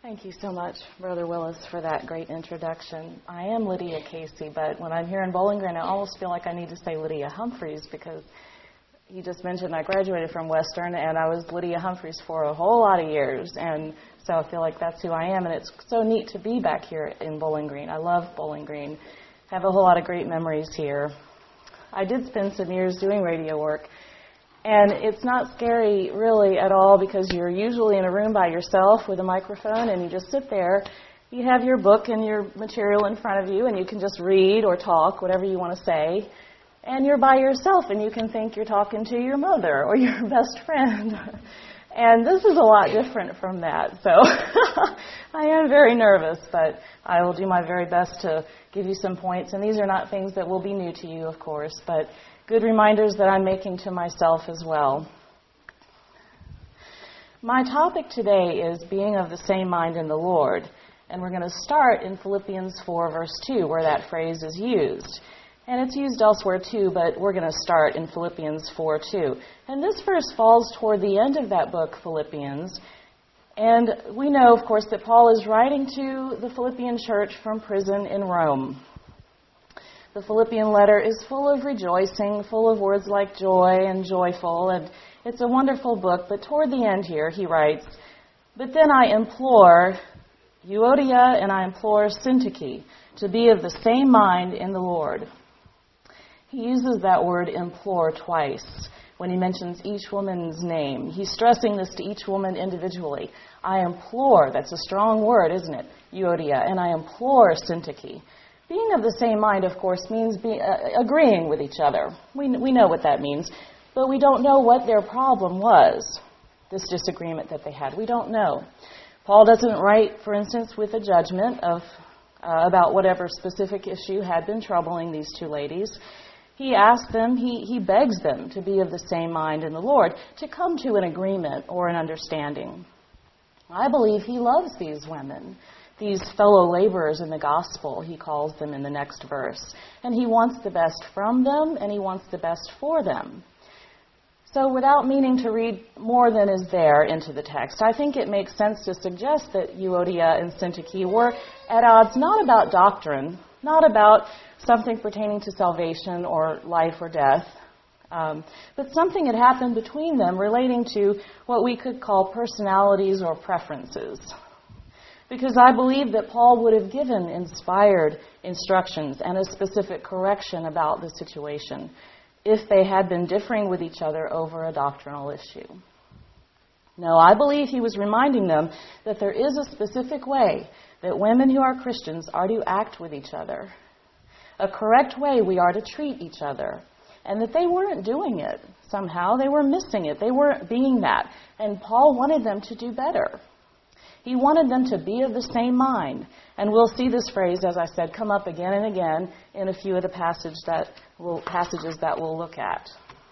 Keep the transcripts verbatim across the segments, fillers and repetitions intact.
Thank you so much, Brother Willis, for that great introduction. I am Lydia Casey, but when I'm here in Bowling Green, I almost feel like I need to say Lydia Humphreys because he just mentioned I graduated from Western, and I was Lydia Humphreys for a whole lot of years, and so I feel like that's who I am, and it's so neat to be back here in Bowling Green. I love Bowling Green. I have a whole lot of great memories here. I did spend some years doing radio work, and it's not scary really at all because you're usually in a room by yourself with a microphone and you just sit there. You have your book and your material in front of you and you can just read or talk, whatever you want to say. And you're by yourself and you can think you're talking to your mother or your best friend. And this is a lot different from that. So I am very nervous, but I will do my very best to give you some points. And these are not things that will be new to you, of course, but good reminders that I'm making to myself as well. My topic today is being of the same mind in the Lord. And we're going to start in Philippians four, verse two, where that phrase is used. And it's used elsewhere too, but we're going to start in Philippians four two. And this verse falls toward the end of that book, Philippians. And we know, of course, that Paul is writing to the Philippian church from prison in Rome. The Philippian letter is full of rejoicing, full of words like joy and joyful, and it's a wonderful book. But toward the end here, he writes, "But then I implore Euodia and I implore Syntyche to be of the same mind in the Lord." He uses that word implore twice when he mentions each woman's name. He's stressing this to each woman individually. I implore, that's a strong word, isn't it? Euodia, and I implore Syntyche. Being of the same mind, of course, means be, uh, agreeing with each other. We, we know what that means, but we don't know what their problem was, this disagreement that they had. We don't know. Paul doesn't write, for instance, with a judgment of uh, about whatever specific issue had been troubling these two ladies. He asks them, he, he begs them to be of the same mind in the Lord, to come to an agreement or an understanding. I believe he loves these women. These fellow laborers in the gospel, he calls them in the next verse. And he wants the best from them, and he wants the best for them. So without meaning to read more than is there into the text, I think it makes sense to suggest that Euodia and Syntyche were at odds not about doctrine, not about something pertaining to salvation or life or death, um, but something had happened between them relating to what we could call personalities or preferences. Because I believe that Paul would have given inspired instructions and a specific correction about the situation if they had been differing with each other over a doctrinal issue. No, I believe he was reminding them that there is a specific way that women who are Christians are to act with each other, a correct way we are to treat each other, and that they weren't doing it. Somehow they were missing it. They weren't being that. And Paul wanted them to do better. He wanted them to be of the same mind. And we'll see this phrase, as I said, come up again and again in a few of the passage that we'll, passages that we'll look at.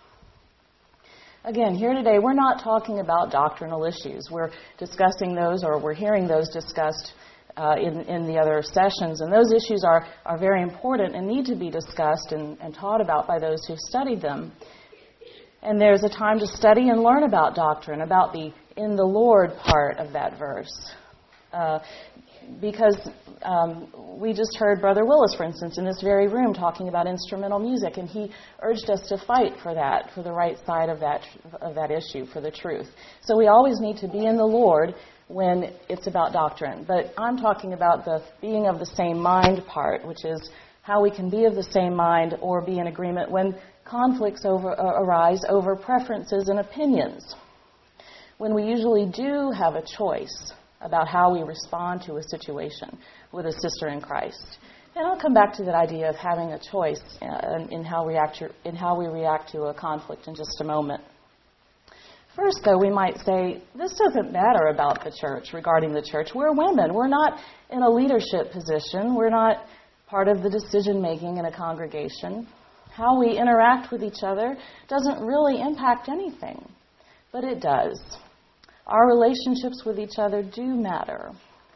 Again, here today, we're not talking about doctrinal issues. We're discussing those, or we're hearing those discussed uh, in, in the other sessions. And those issues are, are very important and need to be discussed and, and taught about by those who've studied them. And there's a time to study and learn about doctrine, about the in the Lord part of that verse. Uh, because um, we just heard Brother Willis, for instance, in this very room talking about instrumental music, and he urged us to fight for that, for the right side of that of that issue, for the truth. So we always need to be in the Lord when it's about doctrine. But I'm talking about the being of the same mind part, which is how we can be of the same mind or be in agreement when conflicts over, uh, arise over preferences and opinions. When we usually do have a choice about how we respond to a situation with a sister in Christ. And I'll come back to that idea of having a choice in, in, how, react to, in how we react to a conflict in just a moment. First, though, we might say, this doesn't matter about the church, regarding the church. We're women. We're not in a leadership position. We're not part of the decision-making in a congregation. How we interact with each other doesn't really impact anything. But it does. Our relationships with each other do matter.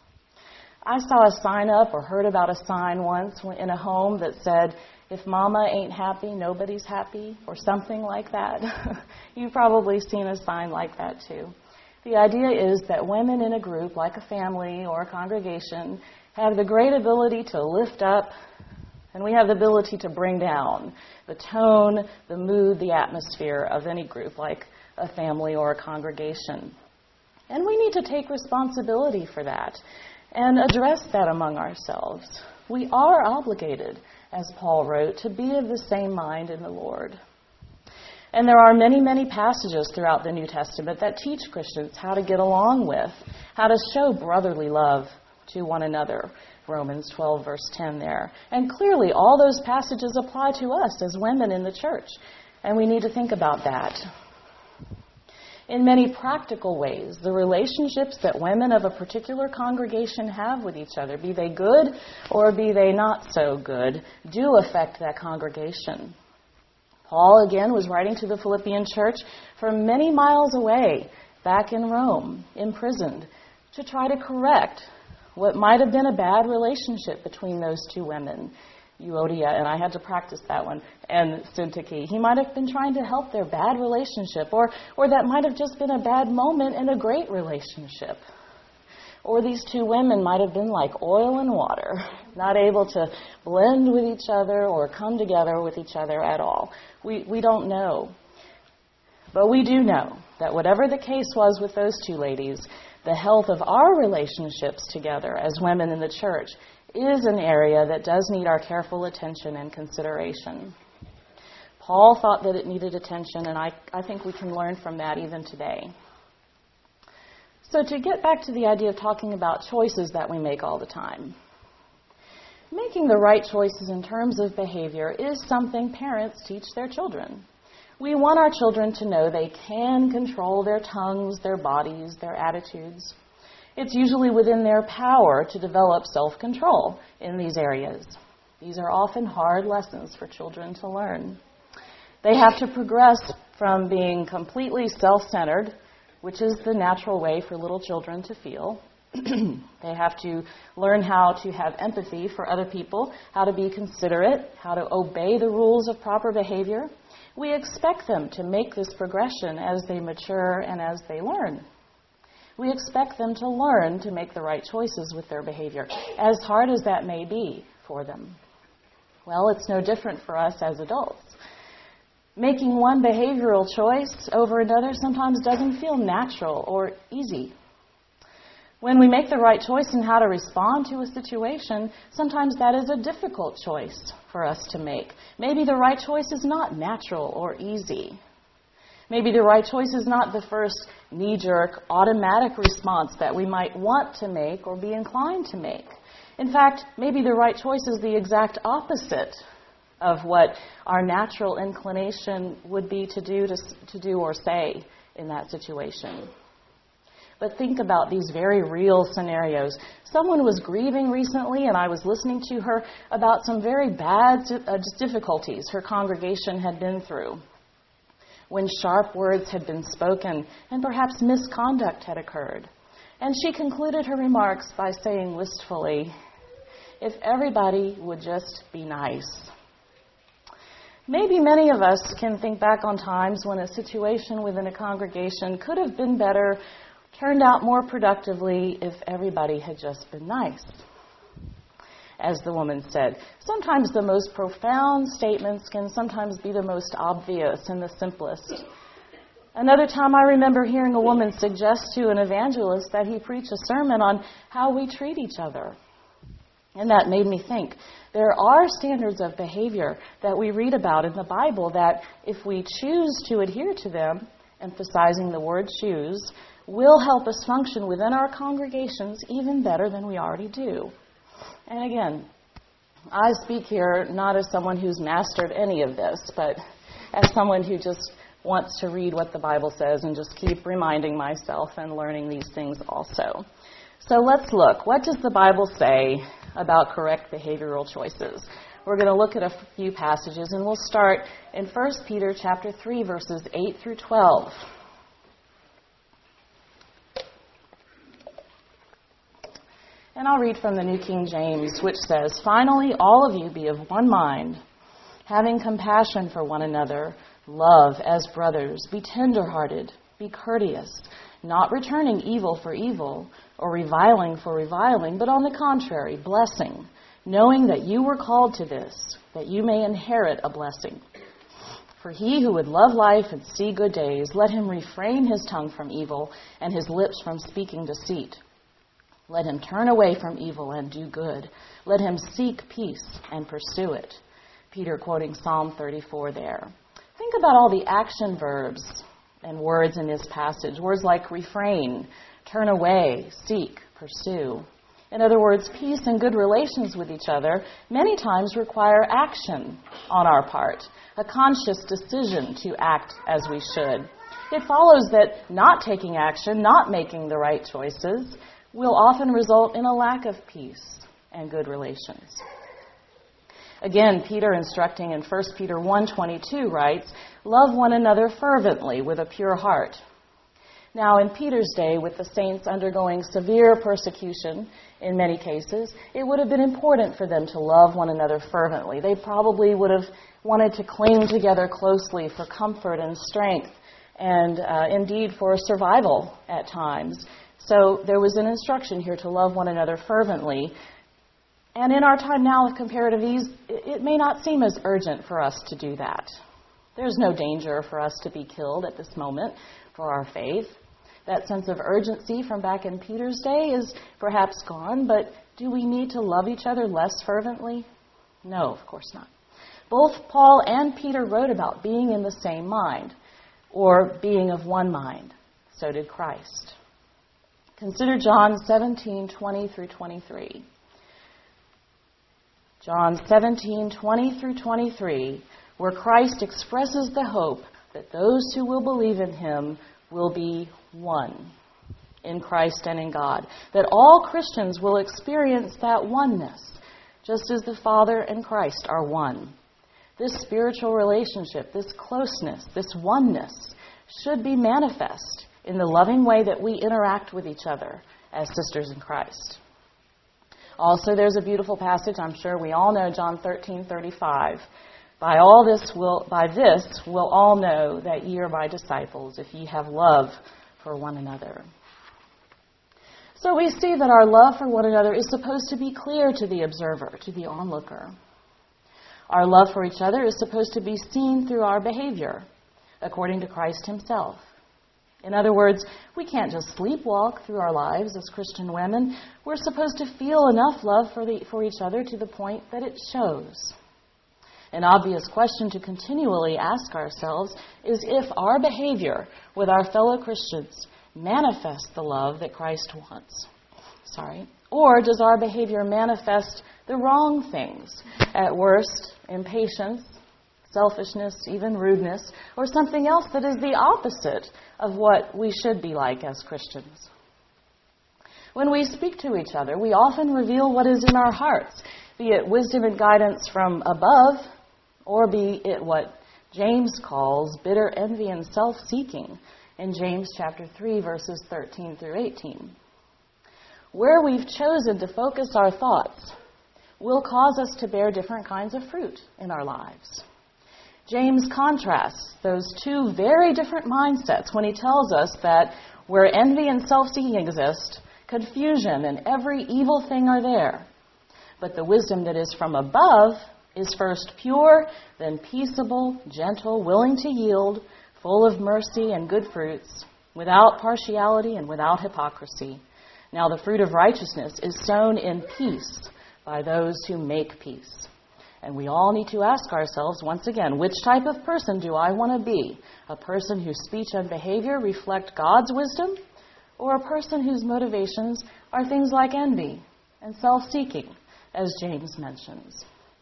I saw a sign up or heard about a sign once in a home that said, if mama ain't happy, nobody's happy, or something like that. You've probably seen a sign like that too. The idea is that women in a group, like a family or a congregation, have the great ability to lift up, and we have the ability to bring down the tone, the mood, the atmosphere of any group, like a family or a congregation. And we need to take responsibility for that and address that among ourselves. We are obligated, as Paul wrote, to be of the same mind in the Lord. And there are many, many passages throughout the New Testament that teach Christians how to get along with, how to show brotherly love to one another. Romans twelve, verse ten there. And clearly, all those passages apply to us as women in the church, and we need to think about that. In many practical ways, the relationships that women of a particular congregation have with each other, be they good or be they not so good, do affect that congregation. Paul, again, was writing to the Philippian church from many miles away, back in Rome, imprisoned, to try to correct what might have been a bad relationship between those two women, Euodia, and I had to practice that one, and Syntyche. He might have been trying to help their bad relationship, or, or that might have just been a bad moment in a great relationship. Or these two women might have been like oil and water, not able to blend with each other or come together with each other at all. We, we don't know. But we do know that whatever the case was with those two ladies, the health of our relationships together as women in the church is an area that does need our careful attention and consideration. Paul thought that it needed attention, and I, I think we can learn from that even today. So to get back to the idea of talking about choices that we make all the time, making the right choices in terms of behavior is something parents teach their children. We want our children to know they can control their tongues, their bodies, their attitudes. It's usually within their power to develop self-control in these areas. These are often hard lessons for children to learn. They have to progress from being completely self-centered, which is the natural way for little children to feel. They have to learn how to have empathy for other people, how to be considerate, how to obey the rules of proper behavior. We expect them to make this progression as they mature and as they learn. We expect them to learn to make the right choices with their behavior, as hard as that may be for them. Well, it's no different for us as adults. Making one behavioral choice over another sometimes doesn't feel natural or easy. When we make the right choice in how to respond to a situation, sometimes that is a difficult choice for us to make. Maybe the right choice is not natural or easy. Maybe the right choice is not the first knee-jerk, automatic response that we might want to make or be inclined to make. In fact, maybe the right choice is the exact opposite of what our natural inclination would be to do, to, to do or say in that situation. But think about these very real scenarios. Someone was grieving recently, and I was listening to her about some very bad uh, difficulties her congregation had been through, when sharp words had been spoken and perhaps misconduct had occurred. And she concluded her remarks by saying wistfully, "If everybody would just be nice." Maybe many of us can think back on times when a situation within a congregation could have been better, turned out more productively if everybody had just been nice. As the woman said, sometimes the most profound statements can sometimes be the most obvious and the simplest. Another time I remember hearing a woman suggest to an evangelist that he preach a sermon on how we treat each other. And that made me think, there are standards of behavior that we read about in the Bible that if we choose to adhere to them, emphasizing the word choose, will help us function within our congregations even better than we already do. And again, I speak here not as someone who's mastered any of this, but as someone who just wants to read what the Bible says and just keep reminding myself and learning these things also. So let's look. What does the Bible say about correct behavioral choices? We're going to look at a few passages, and we'll start in First Peter chapter three, verses eight through twelve. And I'll read from the New King James, which says, "Finally, all of you be of one mind, having compassion for one another, love as brothers, be tender-hearted, be courteous, not returning evil for evil or reviling for reviling, but on the contrary, blessing, knowing that you were called to this, that you may inherit a blessing. For he who would love life and see good days, let him refrain his tongue from evil and his lips from speaking deceit. Let him turn away from evil and do good. Let him seek peace and pursue it. Peter quoting Psalm thirty-four there. Think about all the action verbs and words in this passage. Words like refrain, turn away, seek, pursue. In other words, peace and good relations with each other many times require action on our part, a conscious decision to act as we should. It follows that not taking action, not making the right choices, will often result in a lack of peace and good relations. Again, Peter instructing in First Peter one twenty-two writes, love one another fervently with a pure heart. Now, in Peter's day, with the saints undergoing severe persecution in many cases, it would have been important for them to love one another fervently. They probably would have wanted to cling together closely for comfort and strength and uh, indeed for survival at times. So there was an instruction here to love one another fervently. And in our time now of comparative ease, it may not seem as urgent for us to do that. There's no danger for us to be killed at this moment for our faith. That sense of urgency from back in Peter's day is perhaps gone, but do we need to love each other less fervently? No, of course not. Both Paul and Peter wrote about being in the same mind, or being of one mind. So did Christ. Consider John seventeen twenty through twenty-three. John seventeen twenty through twenty-three, where Christ expresses the hope that those who will believe in him will be one in Christ and in God. That all Christians will experience that oneness, just as the Father and Christ are one. This spiritual relationship, this closeness, this oneness should be manifest in the loving way that we interact with each other as sisters in Christ. Also, there's a beautiful passage, I'm sure we all know, John thirteen thirty-five. By all this will, by this will all know that ye are my disciples, if ye have love for one another. So we see that our love for one another is supposed to be clear to the observer, to the onlooker. Our love for each other is supposed to be seen through our behavior, according to Christ himself. In other words, we can't just sleepwalk through our lives as Christian women. We're supposed to feel enough love for, the, for each other to the point that it shows. An obvious question to continually ask ourselves is if our behavior with our fellow Christians manifests the love that Christ wants. Sorry. Or does our behavior manifest the wrong things? At worst, impatience, selfishness, even rudeness, or something else that is the opposite of what we should be like as Christians. When we speak to each other, we often reveal what is in our hearts, be it wisdom and guidance from above, or be it what James calls bitter envy and self-seeking in James chapter three, verses thirteen through eighteen. Where we've chosen to focus our thoughts will cause us to bear different kinds of fruit in our lives. James contrasts those two very different mindsets when he tells us that where envy and self-seeking exist, confusion and every evil thing are there. But the wisdom that is from above is first pure, then peaceable, gentle, willing to yield, full of mercy and good fruits, without partiality and without hypocrisy. Now the fruit of righteousness is sown in peace by those who make peace. And we all need to ask ourselves, once again, which type of person do I want to be? A person whose speech and behavior reflect God's wisdom, or a person whose motivations are things like envy and self-seeking, as James mentions?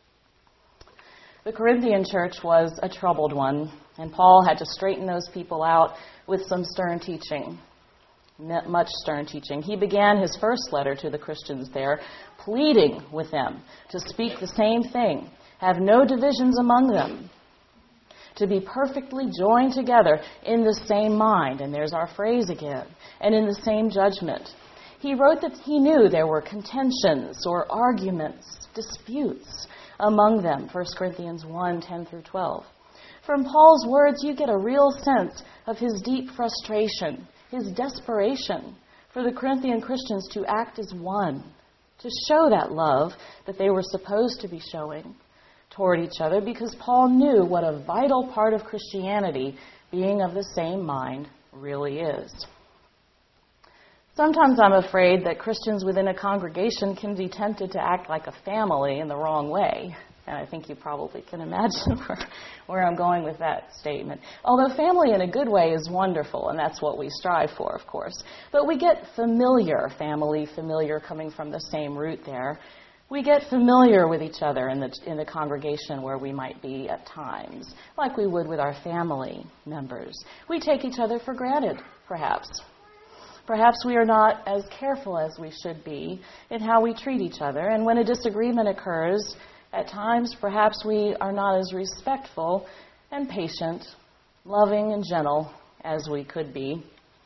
The Corinthian church was a troubled one, and Paul had to straighten those people out with some stern teaching. Much stern teaching. He began his first letter to the Christians there, pleading with them to speak the same thing, have no divisions among them, to be perfectly joined together in the same mind, and there's our phrase again, and in the same judgment. He wrote that he knew there were contentions or arguments, disputes among them, First Corinthians one, ten through twelve. From Paul's words, you get a real sense of his deep frustration, his desperation for the Corinthian Christians to act as one, to show that love that they were supposed to be showing toward each other, because Paul knew what a vital part of Christianity being of the same mind really is. Sometimes I'm afraid that Christians within a congregation can be tempted to act like a family in the wrong way. And I think you probably can imagine where, where I'm going with that statement. Although family in a good way is wonderful, and that's what we strive for, of course. But we get familiar, family, familiar coming from the same root there. We get familiar with each other in the in the congregation where we might be at times, like we would with our family members. We take each other for granted, perhaps. Perhaps we are not as careful as we should be in how we treat each other. And when a disagreement occurs, at times perhaps we are not as respectful and patient, loving and gentle as we could be.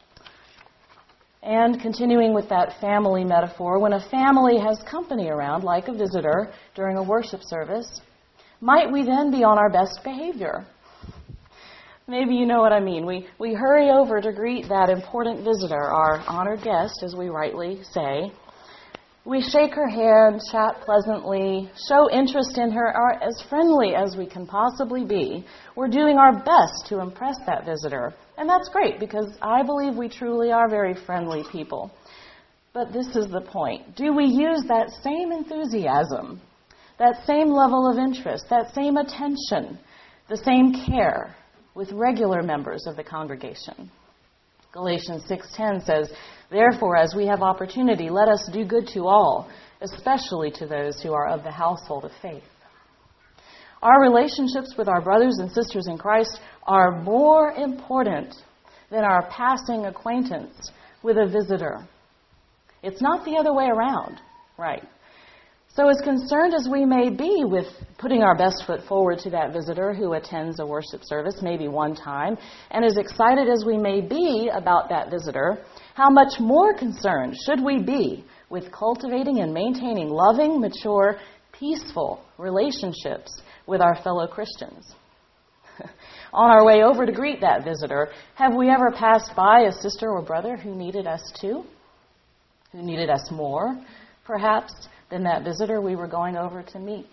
And continuing with that family metaphor, when a family has company around, like a visitor during a worship service, might we then be on our best behavior? Maybe you know what I mean. We we hurry over to greet that important visitor, our honored guest, as we rightly say. We shake her hand, chat pleasantly, show interest in her, are as friendly as we can possibly be. We're doing our best to impress that visitor. And that's great, because I believe we truly are very friendly people. But this is the point. Do we use that same enthusiasm, that same level of interest, that same attention, the same care with regular members of the congregation? Galatians six ten says, "Therefore, as we have opportunity, let us do good to all, especially to those who are of the household of faith." Our relationships with our brothers and sisters in Christ are more important than our passing acquaintance with a visitor. It's not the other way around, right? So as concerned as we may be with putting our best foot forward to that visitor who attends a worship service maybe one time, and as excited as we may be about that visitor, how much more concerned should we be with cultivating and maintaining loving, mature, peaceful relationships with our fellow Christians? On our way over to greet that visitor, have we ever passed by a sister or brother who needed us too? Who needed us more, perhaps, than that visitor we were going over to meet?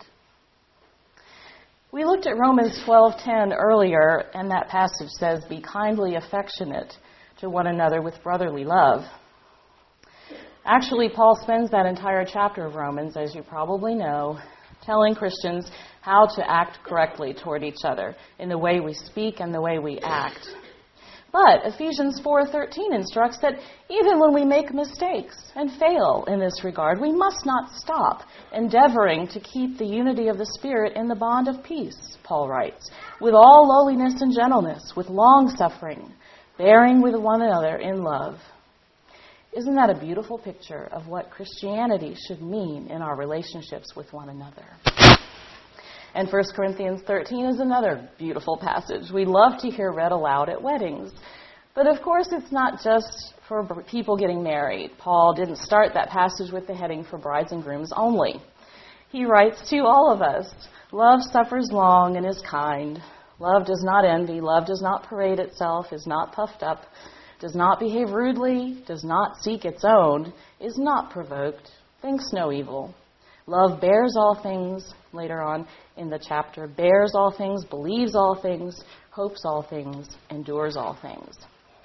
We looked at Romans twelve ten earlier, and that passage says, "Be kindly affectionate to one another with brotherly love." Actually, Paul spends that entire chapter of Romans, as you probably know, telling Christians how to act correctly toward each other in the way we speak and the way we act. But Ephesians four thirteen instructs that even when we make mistakes and fail in this regard, we must not stop endeavoring to keep the unity of the Spirit in the bond of peace, Paul writes, with all lowliness and gentleness, with long-suffering, bearing with one another in love. Isn't that a beautiful picture of what Christianity should mean in our relationships with one another? And First Corinthians thirteen is another beautiful passage we love to hear read aloud at weddings. But of course, it's not just for people getting married. Paul didn't start that passage with the heading for brides and grooms only. He writes to all of us, "Love suffers long and is kind. Love does not envy. Love does not parade itself, is not puffed up, does not behave rudely, does not seek its own, is not provoked, thinks no evil. Love bears all things," later on in the chapter, "bears all things, believes all things, hopes all things, endures all things."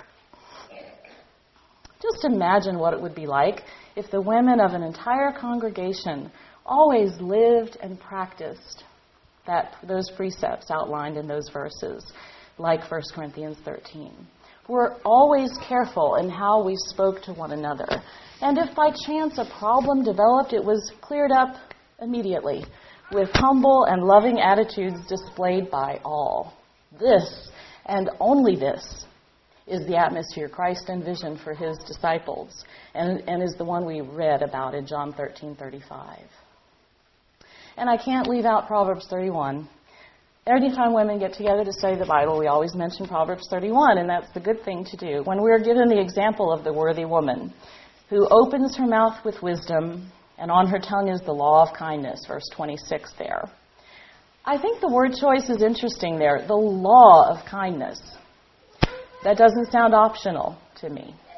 Just imagine what it would be like if the women of an entire congregation always lived and practiced that those precepts outlined in those verses, like First Corinthians thirteen. We're always careful in how we spoke to one another. And if by chance a problem developed, it was cleared up immediately with humble and loving attitudes displayed by all. This, and only this, is the atmosphere Christ envisioned for his disciples, and, and is the one we read about in John thirteen thirty-five. And I can't leave out Proverbs thirty-one. Every time women get together to study the Bible, we always mention Proverbs thirty-one, and that's the good thing to do. When we're given the example of the worthy woman who opens her mouth with wisdom, and on her tongue is the law of kindness, verse twenty-six there. I think the word choice is interesting there, the law of kindness. That doesn't sound optional to me.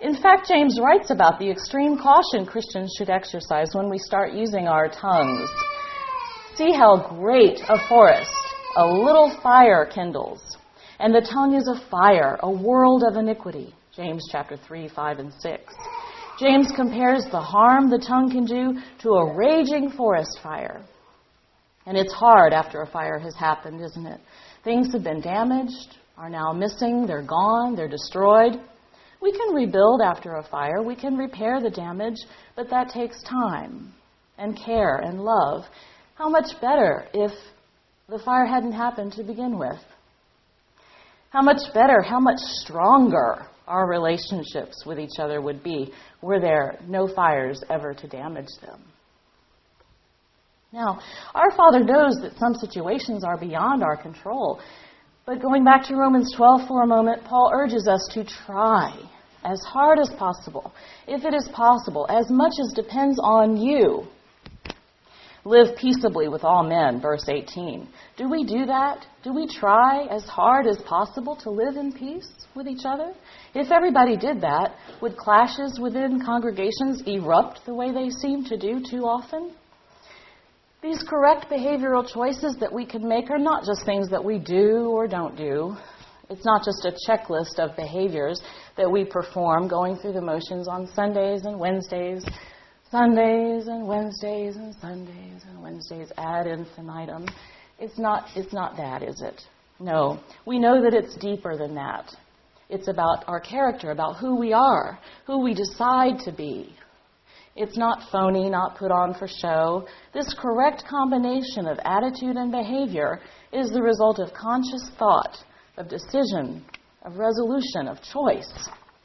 In fact, James writes about the extreme caution Christians should exercise when we start using our tongues. See how great a forest a little fire kindles, and the tongue is a fire, a world of iniquity. James chapter three, five, and six. James compares the harm the tongue can do to a raging forest fire. And it's hard after a fire has happened, isn't it? Things have been damaged, are now missing, they're gone, they're destroyed. We can rebuild after a fire, we can repair the damage, but that takes time and care and love. How much better if the fire hadn't happened to begin with? How much better, how much stronger our relationships with each other would be were there no fires ever to damage them. Now, our Father knows that some situations are beyond our control. But going back to Romans twelve for a moment, Paul urges us to try as hard as possible, if it is possible, as much as depends on you. Live peaceably with all men, verse eighteen. Do we do that? Do we try as hard as possible to live in peace with each other? If everybody did that, would clashes within congregations erupt the way they seem to do too often? These correct behavioral choices that we can make are not just things that we do or don't do. It's not just a checklist of behaviors that we perform going through the motions on Sundays and Wednesdays, Sundays and Wednesdays and Sundays and Wednesdays ad infinitum. It's not, it's not that, is it? No. We know that it's deeper than that. It's about our character, about who we are, who we decide to be. It's not phony, not put on for show. This correct combination of attitude and behavior is the result of conscious thought, of decision, of resolution, of choice.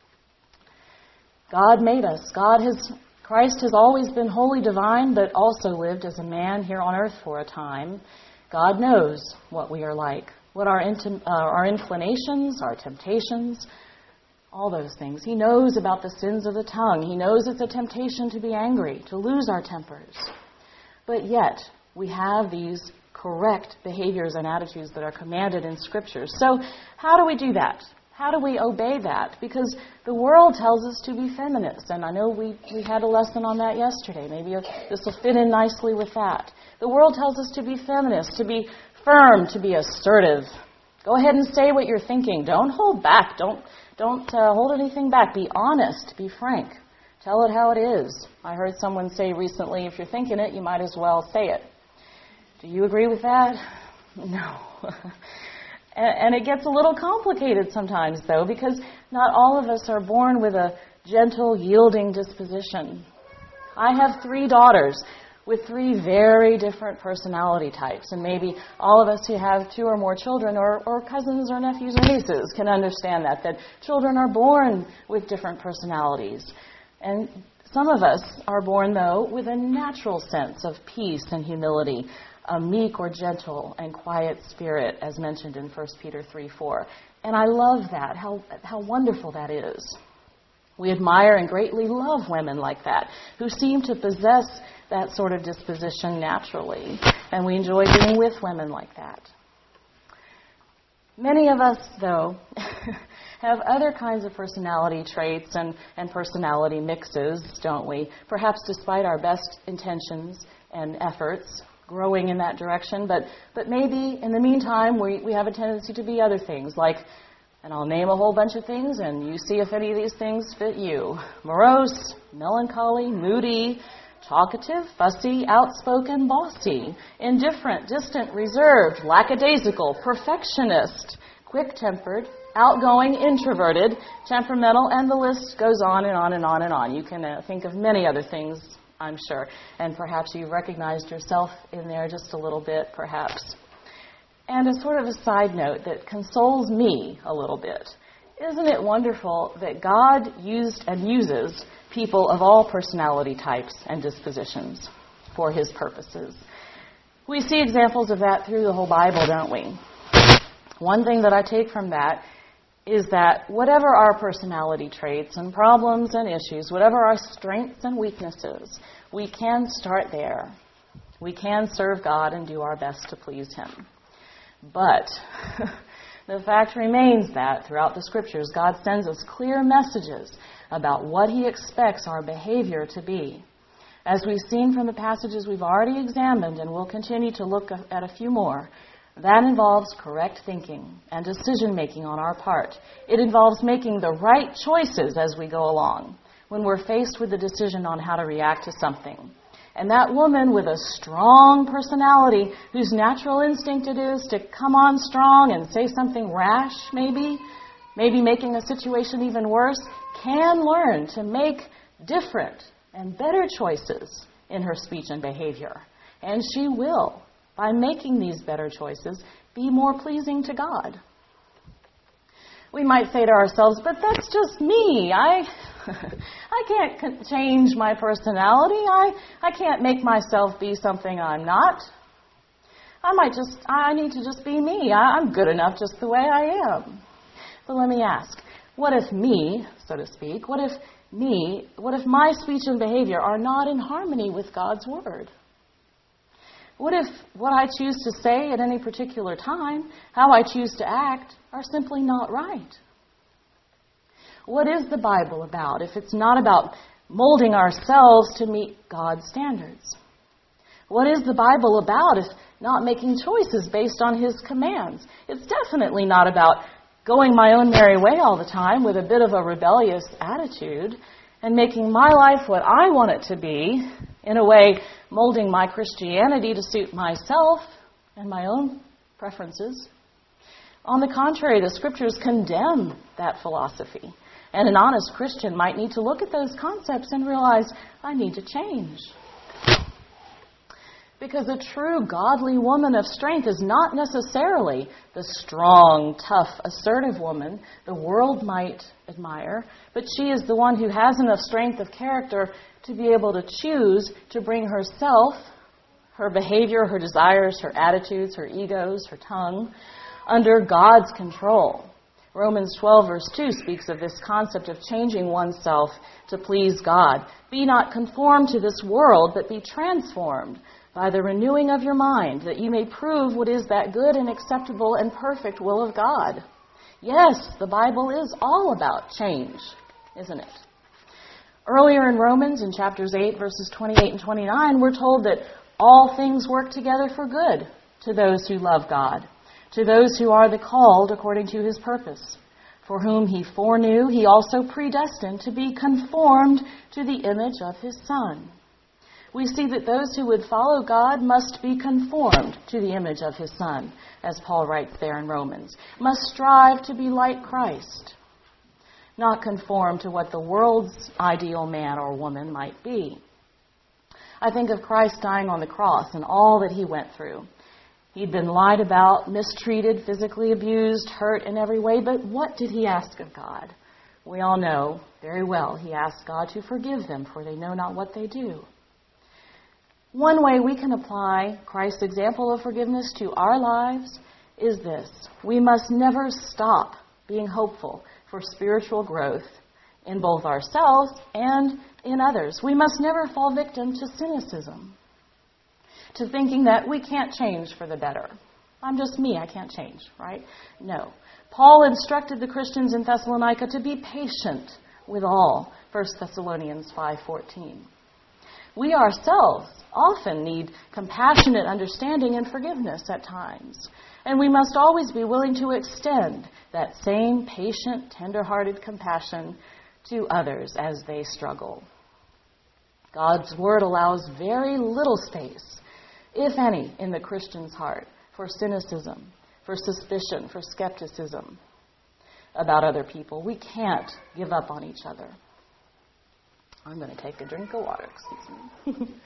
God made us. God has, Christ has always been wholly divine, but also lived as a man here on earth for a time. God knows what we are like, what our, inti- uh, our inclinations, our temptations, all those things. He knows about the sins of the tongue. He knows it's a temptation to be angry, to lose our tempers. But yet, we have these correct behaviors and attitudes that are commanded in Scripture. So, how do we do that? How do we obey that? Because the world tells us to be feminist, and I know we, we had a lesson on that yesterday. Maybe this will fit in nicely with that. The world tells us to be feminist, to be firm, to be assertive. Go ahead and say what you're thinking. Don't hold back. Don't Don't uh, hold anything back. Be honest. Be frank. Tell it how it is. I heard someone say recently, if you're thinking it, you might as well say it. Do you agree with that? No. and, and it gets a little complicated sometimes, though, because not all of us are born with a gentle, yielding disposition. I have three daughters with three very different personality types. And maybe all of us who have two or more children or, or cousins or nephews or nieces can understand that, that children are born with different personalities. And some of us are born, though, with a natural sense of peace and humility, a meek or gentle and quiet spirit, as mentioned in First Peter three four. And I love that, how, how wonderful that is. We admire and greatly love women like that, who seem to possess that sort of disposition naturally. And we enjoy being with women like that. Many of us, though, have other kinds of personality traits and, and personality mixes, don't we? Perhaps despite our best intentions and efforts growing in that direction. But, but maybe, in the meantime, we, we have a tendency to be other things, like, and I'll name a whole bunch of things, and you see if any of these things fit you. Morose, melancholy, moody, talkative, fussy, outspoken, bossy, indifferent, distant, reserved, lackadaisical, perfectionist, quick-tempered, outgoing, introverted, temperamental, and the list goes on and on and on and on. You can uh, think of many other things, I'm sure, and perhaps you've recognized yourself in there just a little bit, perhaps. And a sort of a side note that consoles me a little bit. Isn't it wonderful that God used and uses people of all personality types and dispositions for His purposes? We see examples of that through the whole Bible, don't we? One thing that I take from that is that whatever our personality traits and problems and issues, whatever our strengths and weaknesses, we can start there. We can serve God and do our best to please Him. But the fact remains that throughout the Scriptures, God sends us clear messages about what he expects our behavior to be. As we've seen from the passages we've already examined, and we'll continue to look at a few more, that involves correct thinking and decision-making on our part. It involves making the right choices as we go along when we're faced with the decision on how to react to something. And that woman with a strong personality, whose natural instinct it is to come on strong and say something rash, maybe, maybe making a situation even worse, can learn to make different and better choices in her speech and behavior. And she will, by making these better choices, be more pleasing to God. We might say to ourselves, but that's just me. I I can't change my personality. I, I can't make myself be something I'm not. I might just, I need to just be me. I, I'm good enough just the way I am. But let me ask, what if me, so to speak, what if me, what if my speech and behavior are not in harmony with God's Word? What if what I choose to say at any particular time, how I choose to act, are simply not right? What is the Bible about if it's not about molding ourselves to meet God's standards? What is the Bible about if not making choices based on His commands? It's definitely not about going my own merry way all the time with a bit of a rebellious attitude and making my life what I want it to be, in a way molding my Christianity to suit myself and my own preferences. On the contrary, the Scriptures condemn that philosophy. And an honest Christian might need to look at those concepts and realize, I need to change. Because a true godly woman of strength is not necessarily the strong, tough, assertive woman the world might admire, but she is the one who has enough strength of character to be able to choose to bring herself, her behavior, her desires, her attitudes, her egos, her tongue, under God's control. Romans twelve verse two speaks of this concept of changing oneself to please God. Be not conformed to this world, but be transformed by the renewing of your mind, that you may prove what is that good and acceptable and perfect will of God. Yes, the Bible is all about change, isn't it? Earlier in Romans, in chapters eight, verses twenty-eight and twenty-nine, we're told that all things work together for good to those who love God, to those who are the called according to His purpose. For whom He foreknew, He also predestined to be conformed to the image of His Son. We see that those who would follow God must be conformed to the image of His Son, as Paul writes there in Romans, must strive to be like Christ, not conform to what the world's ideal man or woman might be. I think of Christ dying on the cross and all that He went through. He'd been lied about, mistreated, physically abused, hurt in every way, but what did He ask of God? We all know very well He asked God to forgive them, for they know not what they do. One way we can apply Christ's example of forgiveness to our lives is this. We must never stop being hopeful for spiritual growth in both ourselves and in others. We must never fall victim to cynicism, to thinking that we can't change for the better. I'm just me, I can't change, right? No. Paul instructed the Christians in Thessalonica to be patient with all, First Thessalonians five fourteen. We ourselves often need compassionate understanding and forgiveness at times, and we must always be willing to extend that same patient, tender-hearted compassion to others as they struggle. God's Word allows very little space, if any, in the Christian's heart for cynicism, for suspicion, for skepticism about other people. We can't give up on each other. I'm going to take a drink of water, excuse me.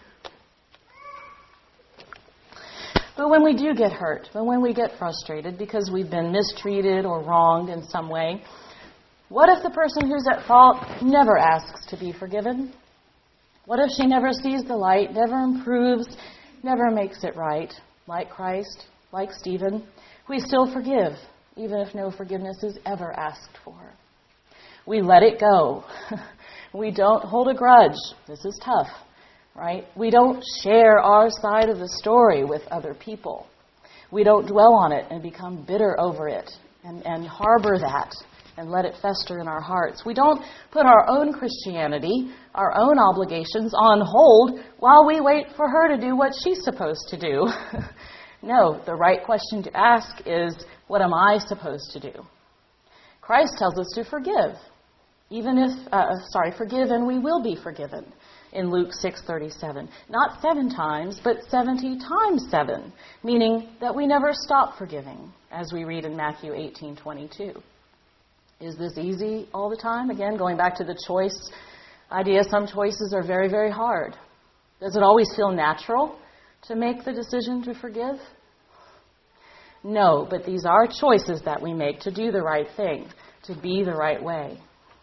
But when we do get hurt, but when we get frustrated because we've been mistreated or wronged in some way, what if the person who's at fault never asks to be forgiven? What if she never sees the light, never improves, never makes it right, like Christ, like Stephen? We still forgive, even if no forgiveness is ever asked for. We let it go. We don't hold a grudge. This is tough, right? We don't share our side of the story with other people. We don't dwell on it and become bitter over it and, and harbor that and let it fester in our hearts. We don't put our own Christianity, our own obligations on hold while we wait for her to do what she's supposed to do. No, the right question to ask is, what am I supposed to do? Christ tells us to forgive, even if, uh, sorry, forgive and we will be forgiven in Luke six thirty-seven. Not seven times, but seventy times seven, meaning that we never stop forgiving, as we read in Matthew eighteen twenty-two. Is this easy all the time? Again, going back to the choice idea, some choices are very, very hard. Does it always feel natural to make the decision to forgive? No, but these are choices that we make to do the right thing, to be the right way.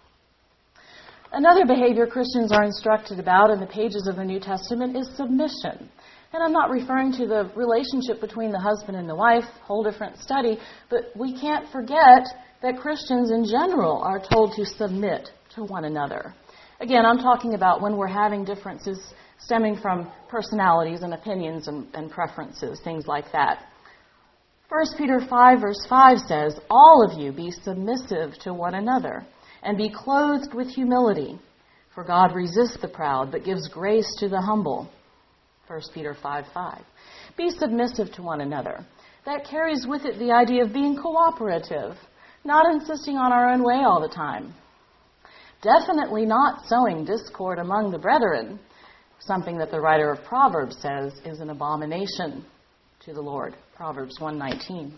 Another behavior Christians are instructed about in the pages of the New Testament is submission. And I'm not referring to the relationship between the husband and the wife, whole different study, but we can't forget that Christians in general are told to submit to one another. Again, I'm talking about when we're having differences stemming from personalities and opinions and, and preferences, things like that. First Peter five verse five says, "All of you be submissive to one another, and be clothed with humility. For God resists the proud, but gives grace to the humble." First Peter five five. Be submissive to one another. That carries with it the idea of being cooperative, not insisting on our own way all the time. Definitely not sowing discord among the brethren, something that the writer of Proverbs says is an abomination to the Lord. Proverbs one nineteen.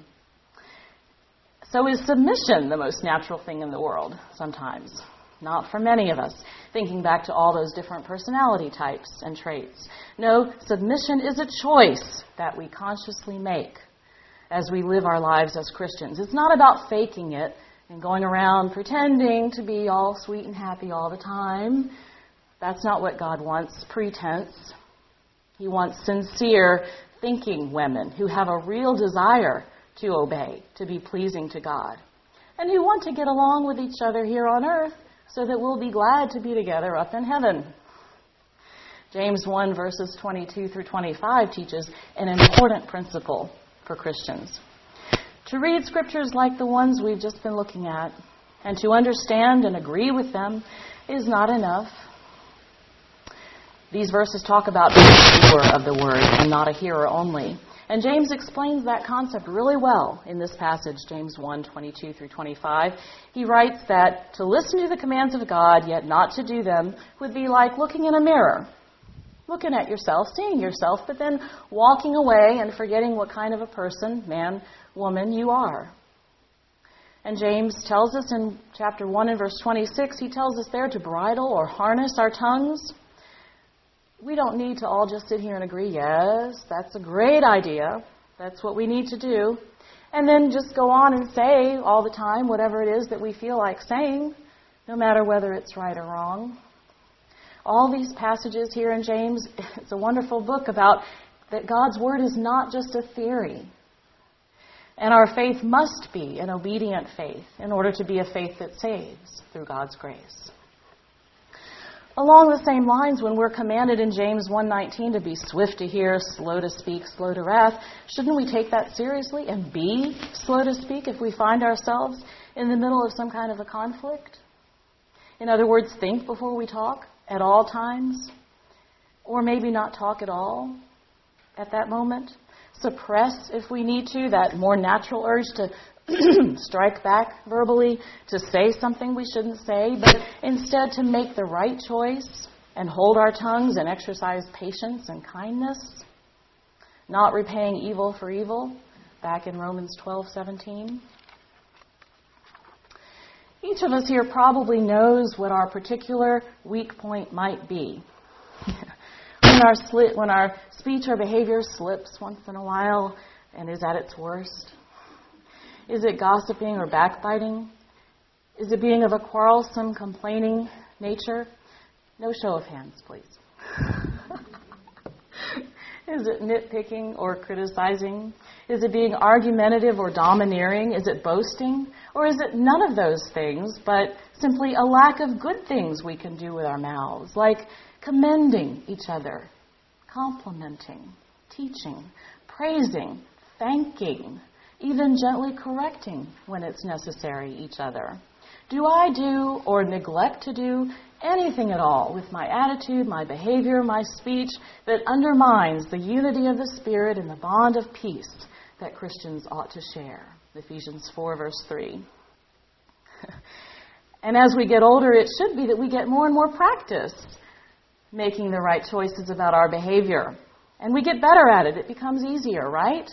So is submission the most natural thing in the world? Sometimes. Not for many of us, thinking back to all those different personality types and traits. No, submission is a choice that we consciously make as we live our lives as Christians. It's not about faking it and going around pretending to be all sweet and happy all the time. That's not what God wants, pretense. He wants sincere, thinking women who have a real desire to obey, to be pleasing to God, and who want to get along with each other here on earth so that we'll be glad to be together up in heaven. James one verses twenty-two through twenty-five teaches an important principle for Christians. To read scriptures like the ones we've just been looking at and to understand and agree with them is not enough. These verses talk about being a doer of the word and not a hearer only. And James explains that concept really well in this passage, James one, twenty-two through twenty-five. He writes that to listen to the commands of God, yet not to do them, would be like looking in a mirror, looking at yourself, seeing yourself, but then walking away and forgetting what kind of a person, man, woman, you are. And James tells us in chapter one and verse twenty-six, he tells us there to bridle or harness our tongues. We don't need to all just sit here and agree, yes, that's a great idea. That's what we need to do. And then just go on and say all the time whatever it is that we feel like saying, no matter whether it's right or wrong. All these passages here in James, it's a wonderful book about that God's Word is not just a theory. And our faith must be an obedient faith in order to be a faith that saves through God's grace. Along the same lines, when we're commanded in James one nineteen to be swift to hear, slow to speak, slow to wrath, shouldn't we take that seriously and be slow to speak if we find ourselves in the middle of some kind of a conflict? In other words, think before we talk at all times, or maybe not talk at all at that moment. Suppress, if we need to, that more natural urge to strike back verbally, to say something we shouldn't say, but instead to make the right choice and hold our tongues and exercise patience and kindness, not repaying evil for evil, back in Romans twelve seventeen. Each of us here probably knows what our particular weak point might be. when our sli- when our speech or behavior slips once in a while and is at its worst. Is it gossiping or backbiting? Is it being of a quarrelsome, complaining nature? No show of hands, please. Is it nitpicking or criticizing? Is it being argumentative or domineering? Is it boasting? Or is it none of those things, but simply a lack of good things we can do with our mouths, like commending each other, complimenting, teaching, praising, thanking, even gently correcting when it's necessary each other. Do I do or neglect to do anything at all with my attitude, my behavior, my speech that undermines the unity of the Spirit and the bond of peace that Christians ought to share? Ephesians four, verse three. And as we get older, it should be that we get more and more practice making the right choices about our behavior. And we get better at it. It becomes easier, right?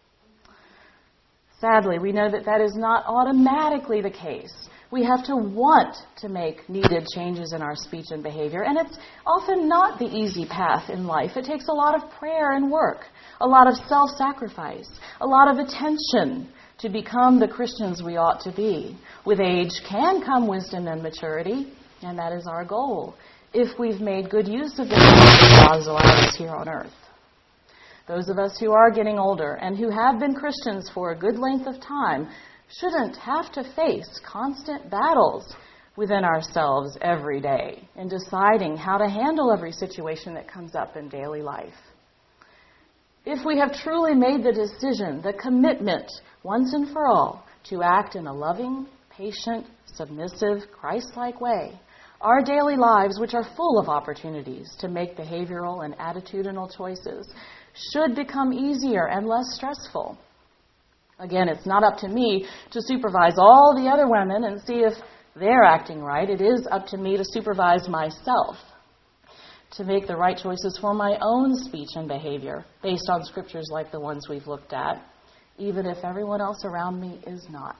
Sadly, we know that that is not automatically the case. We have to want to make needed changes in our speech and behavior, and it's often not the easy path in life. It takes a lot of prayer and work, a lot of self-sacrifice, a lot of attention to become the Christians we ought to be. With age can come wisdom and maturity, and that is our goal, if we've made good use of the gifts God has allowed us here on earth. Those of us who are getting older and who have been Christians for a good length of time shouldn't have to face constant battles within ourselves every day in deciding how to handle every situation that comes up in daily life. If we have truly made the decision, the commitment, once and for all, to act in a loving, patient, submissive, Christ-like way, our daily lives, which are full of opportunities to make behavioral and attitudinal choices, should become easier and less stressful. Again, it's not up to me to supervise all the other women and see if they're acting right. It is up to me to supervise myself, to make the right choices for my own speech and behavior based on scriptures like the ones we've looked at, even if everyone else around me is not.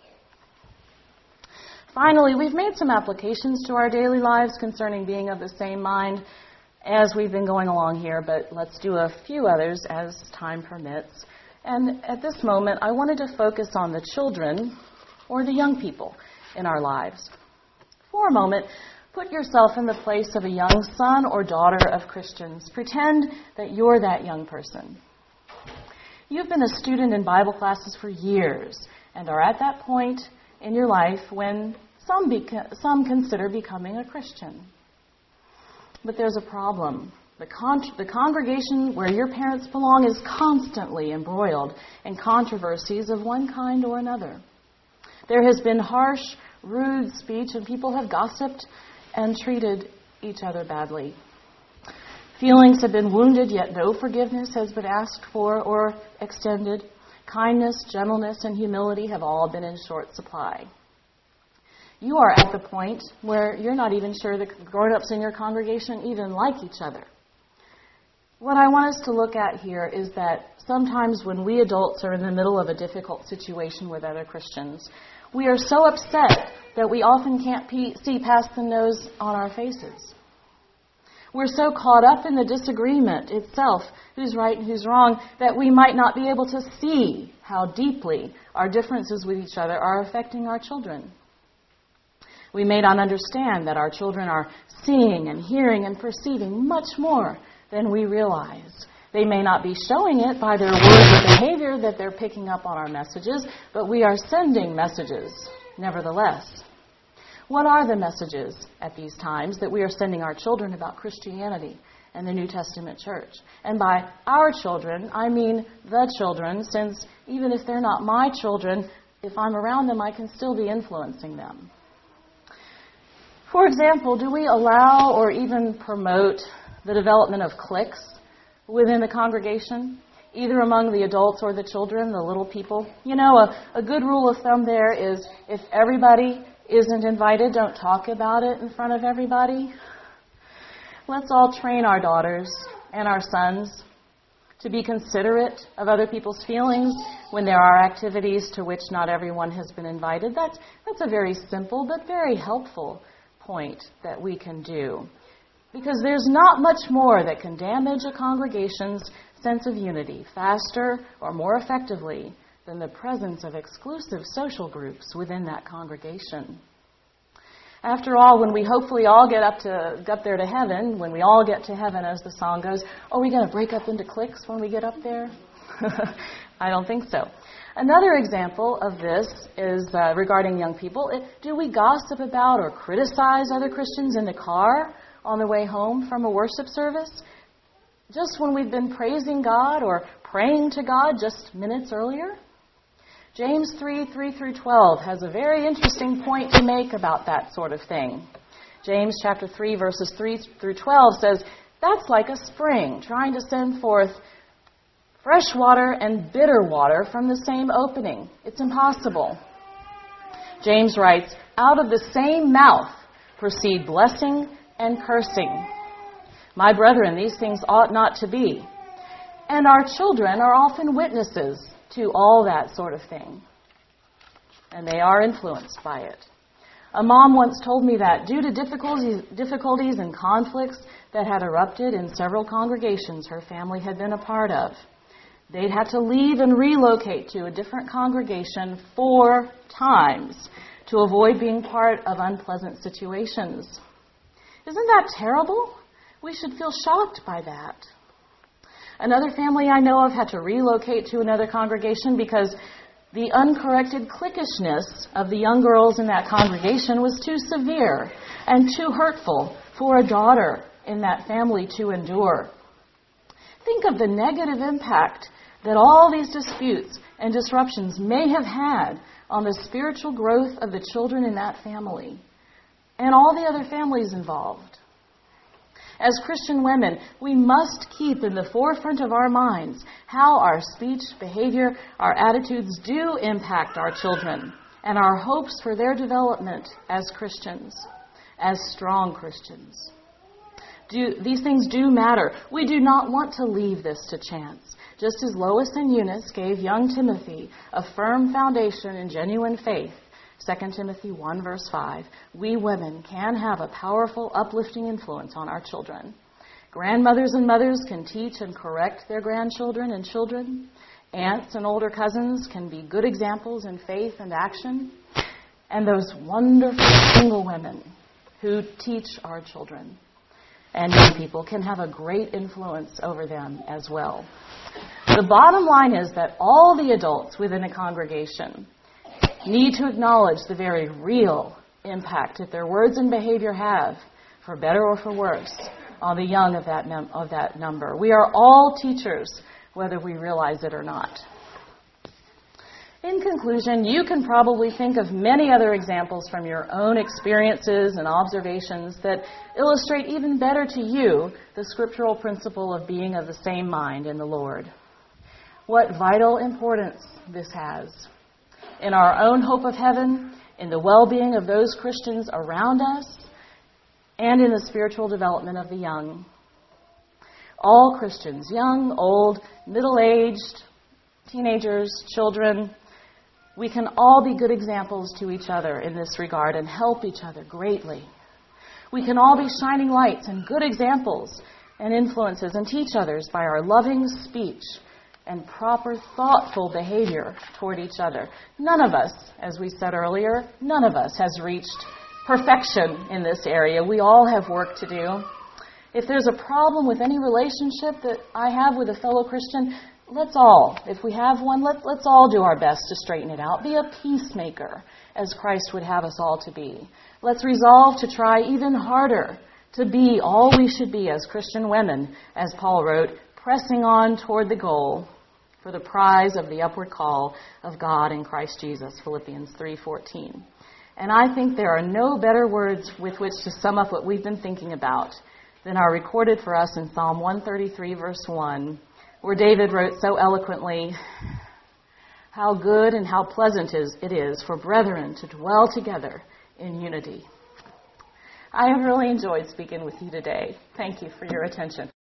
Finally, we've made some applications to our daily lives concerning being of the same mind as we've been going along here, but let's do a few others as time permits. And at this moment, I wanted to focus on the children or the young people in our lives. For a moment, put yourself in the place of a young son or daughter of Christians. Pretend that you're that young person. You've been a student in Bible classes for years and are at that point in your life when some, beca- some consider becoming a Christian. But there's a problem. The, con- the congregation where your parents belong is constantly embroiled in controversies of one kind or another. There has been harsh, rude speech, and people have gossiped and treated each other badly. Feelings have been wounded, yet no forgiveness has been asked for or extended. Kindness, gentleness, and humility have all been in short supply. You are at the point where you're not even sure the grown-ups in your congregation even like each other. What I want us to look at here is that sometimes when we adults are in the middle of a difficult situation with other Christians, we are so upset that we often can't pe- see past the nose on our faces. We're so caught up in the disagreement itself, who's right and who's wrong, that we might not be able to see how deeply our differences with each other are affecting our children. We may not understand that our children are seeing and hearing and perceiving much more than we realize. They may not be showing it by their words or behavior that they're picking up on our messages, but we are sending messages nevertheless. What are the messages at these times that we are sending our children about Christianity and the New Testament church? And by our children, I mean the children, since even if they're not my children, if I'm around them, I can still be influencing them. For example, do we allow or even promote the development of cliques within the congregation, either among the adults or the children, the little people? You know, a, a good rule of thumb there is if everybody isn't invited, don't talk about it in front of everybody. Let's all train our daughters and our sons to be considerate of other people's feelings when there are activities to which not everyone has been invited. That's, that's a very simple but very helpful point that we can do. Because there's not much more that can damage a congregation's sense of unity faster or more effectively than the presence of exclusive social groups within that congregation. After all, when we hopefully all get up to up there to heaven, when we all get to heaven, as the song goes, are we going to break up into cliques when we get up there? I don't think so. Another example of this is uh, regarding young people. Do we gossip about or criticize other Christians in the car on the way home from a worship service, just when we've been praising God or praying to God just minutes earlier? James three, three through twelve has a very interesting point to make about that sort of thing. James chapter three, verses three through twelve says, that's like a spring trying to send forth fresh water and bitter water from the same opening. It's impossible. James writes, out of the same mouth proceed blessing and cursing. My brethren, these things ought not to be. And our children are often witnesses to all that sort of thing. And they are influenced by it. A mom once told me that due to difficulties, difficulties and conflicts that had erupted in several congregations her family had been a part of, they'd had to leave and relocate to a different congregation four times to avoid being part of unpleasant situations. Isn't that terrible? We should feel shocked by that. Another family I know of had to relocate to another congregation because the uncorrected cliquishness of the young girls in that congregation was too severe and too hurtful for a daughter in that family to endure. Think of the negative impact that all these disputes and disruptions may have had on the spiritual growth of the children in that family and all the other families involved. As Christian women, we must keep in the forefront of our minds how our speech, behavior, our attitudes do impact our children and our hopes for their development as Christians, as strong Christians. Do, these things do matter. We do not want to leave this to chance. Just as Lois and Eunice gave young Timothy a firm foundation in genuine faith, Second Timothy one, verse five, we women can have a powerful, uplifting influence on our children. Grandmothers and mothers can teach and correct their grandchildren and children. Aunts and older cousins can be good examples in faith and action. And those wonderful single women who teach our children and young people can have a great influence over them as well. The bottom line is that all the adults within a congregation need to acknowledge the very real impact that their words and behavior have, for better or for worse, on the young of that, num- of that number. We are all teachers, whether we realize it or not. In conclusion, you can probably think of many other examples from your own experiences and observations that illustrate even better to you the scriptural principle of being of the same mind in the Lord. What vital importance this has in our own hope of heaven, in the well-being of those Christians around us, and in the spiritual development of the young. All Christians, young, old, middle-aged, teenagers, children, we can all be good examples to each other in this regard and help each other greatly. We can all be shining lights and good examples and influences and teach others by our loving speech and proper, thoughtful behavior toward each other. None of us, as we said earlier, none of us has reached perfection in this area. We all have work to do. If there's a problem with any relationship that I have with a fellow Christian, let's all, if we have one, let, let's all do our best to straighten it out. Be a peacemaker, as Christ would have us all to be. Let's resolve to try even harder to be all we should be as Christian women, as Paul wrote, pressing on toward the goal for the prize of the upward call of God in Christ Jesus, Philippians three fourteen. And I think there are no better words with which to sum up what we've been thinking about than are recorded for us in Psalm one thirty-three, verse one, where David wrote so eloquently, "How good and how pleasant is it is for brethren to dwell together in unity." I have really enjoyed speaking with you today. Thank you for your attention.